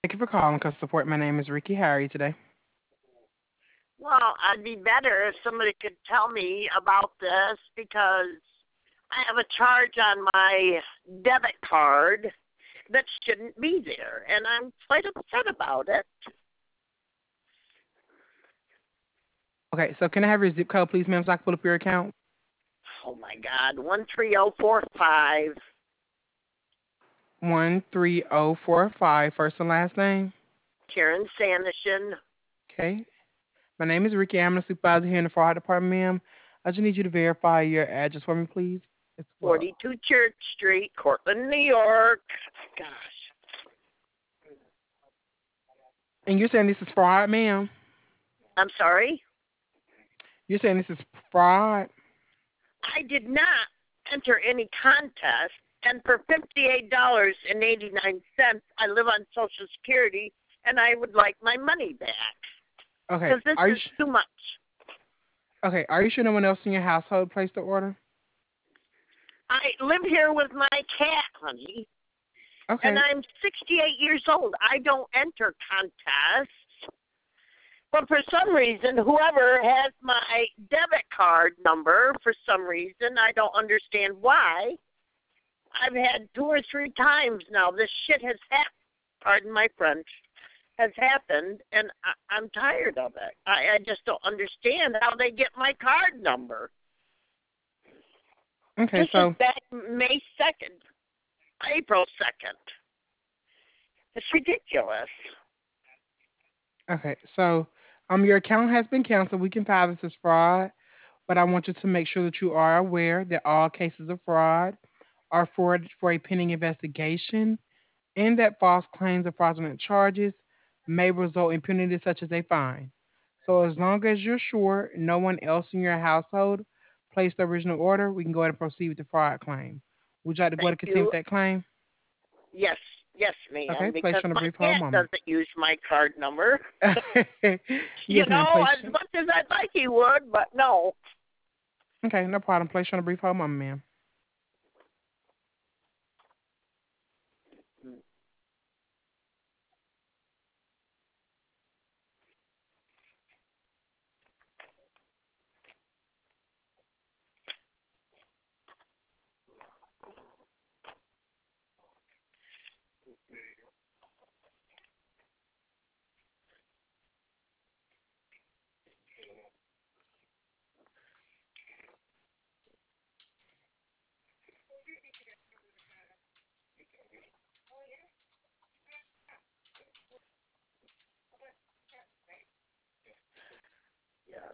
Thank you for calling Customer Support. My name is Ricky. How are you today? Well, I'd be better if somebody could tell me about this because I have a charge on my debit card that shouldn't be there, and I'm quite upset about it. Okay, so can I have your zip code, please, ma'am, so I can pull up your account? Oh my God, 13045. 13045, first and last name. Karen Sanishin, Okay. My name is Ricky. I'm the supervisor here in the fraud department, ma'am. I just need you to verify your address for me, please. It's 42 Church Street, Cortland, New York. Gosh, and you're saying this is fraud, ma'am? I'm sorry. You're saying this is fraud? I did not enter any contest, and for $58.89, I live on Social Security, and I would like my money back Okay. because this Are you is too much. okay? Are you sure no one else in your household placed the order? I live here with my cat, honey, and Okay. I'm 68 years old. I don't enter contests. But for some reason, whoever has my debit card number, for some reason, I don't understand why, I've had 2 or 3 times now. This shit has happened. Pardon my French. Has happened, and I'm tired of it. I just don't understand how they get my card number. Okay. This is So back May 2nd, April 2nd. It's ridiculous. okay. So your account has been canceled. We can file this as fraud, but I want you to make sure that you are aware that all cases of fraud are forwarded for a pending investigation, and that false claims or fraudulent charges may result in penalties such as a fine. So as long as you're sure no one else in your household placed the original order, we can go ahead and proceed with the fraud claim. Would you like to go ahead Thank and continue with you. that claim? Yes, yes, Okay, ma'am, place because you on a my brief hold cat moment. doesn't use my card number. Yes, ma'am. As much as I'd like he would, but no. Okay, no problem. Place you on a brief hold moment, ma'am. Yeah.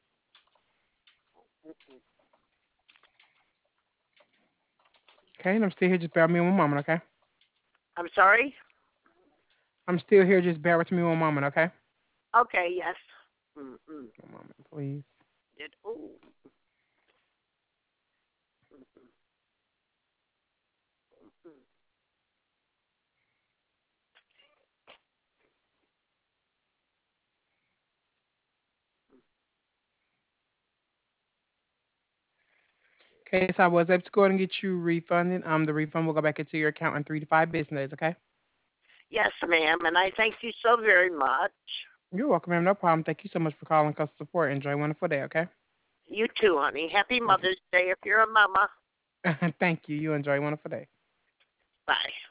Okay, and I'm still here. Just bear with me one moment, okay? I'm sorry? I'm still here. Just bear with me one moment, okay? Okay, yes. Mm-mm. One moment, please. Oh. Okay, so I was able to go ahead and get you refunded. The refund will go back into your account in 3 to 5 business days, okay? Yes, ma'am, and I thank you so very much. You're welcome, ma'am. No problem. Thank you so much for calling customer support. Enjoy a wonderful day, okay? You too, honey. Happy Thank you. Mother's Day if you're a mama. Thank you. You enjoy a wonderful day. Bye.